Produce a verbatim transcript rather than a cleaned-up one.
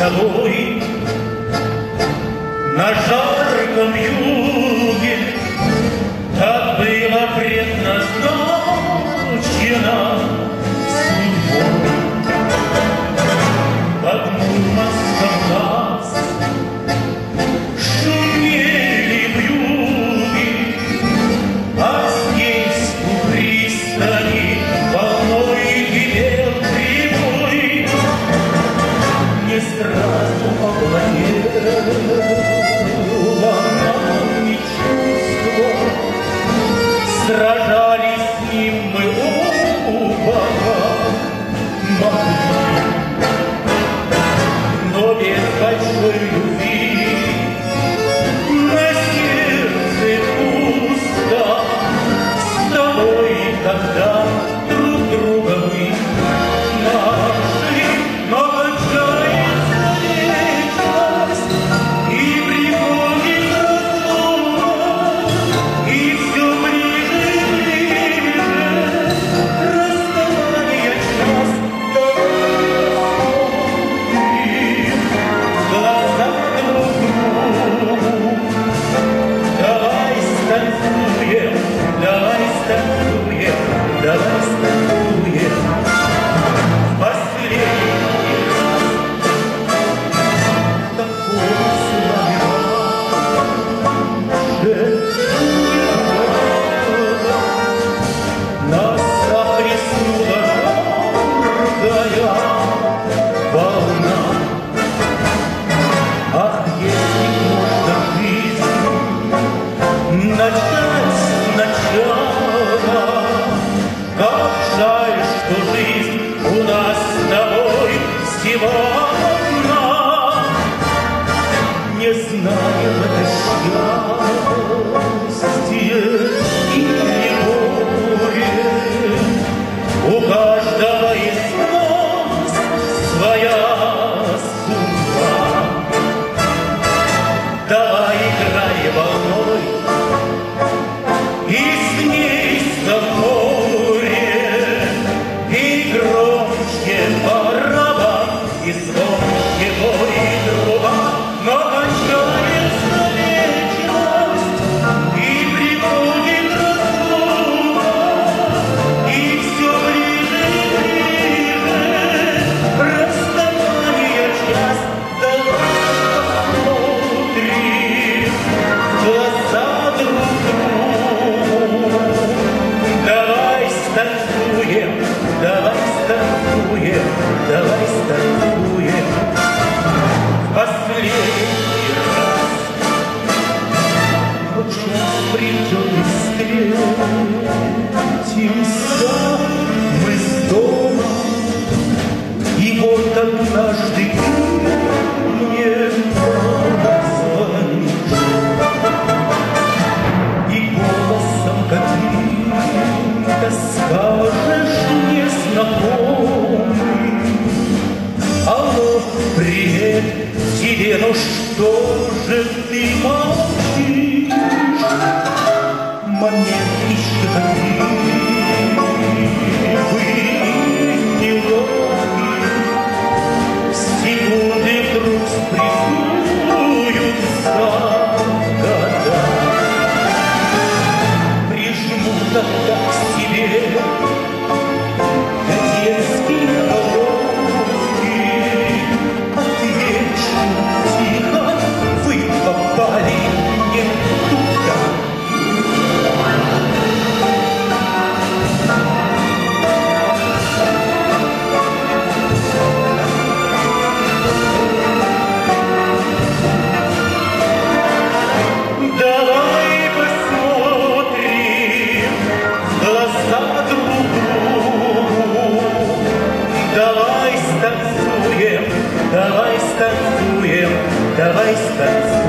тобой на жарком юге, так было предназначено судьбой. Под Мурманском нас шумели вьюги, а здесь у пристани волной кипел прибой. Не сразу овладело нами чувство, сражались с ним мы оба могли, но без большой любви на сердце пусто. С тобой тогда друг друга мы нашли, но кончается вечность, и приходит разлука, и все ближе и ближе расставание час. Давай станцуем, давай станцуем, давай станцуем в последний раз. Такого слова нас захлестнула жаркая волна. Ах, если можно жизнь начать сначала, как жаль, что жизнь у нас с тобой всего одна. Не знаем это счастье или горе, у каждого из нас своя судьба. Давай играй волной, и с ней за море, и громче барабан, и звонче бой труба. Но кончается вечность, и приходит разлука, и все ближе и ближе расставание час. Давай посмотрим в глаза друг другу, давай станцуем, давай станцуем, давай станцуем в последний раз. Вот час придет и встретимся мы с дома, и вот однажды ты мне позвонишь, и голосом каким-то скажешь незнакомым: алло, привет тебе, ну что же ты молчишь? Момент еще такие неловкие, секунды вдруг спрессуются года. Прижму тогда к себе детские головки, отвечу тихо: вы попали не туда. Давай посмотрим в глаза друг другу, давай станцуем, давай станцуем, давай станцуем.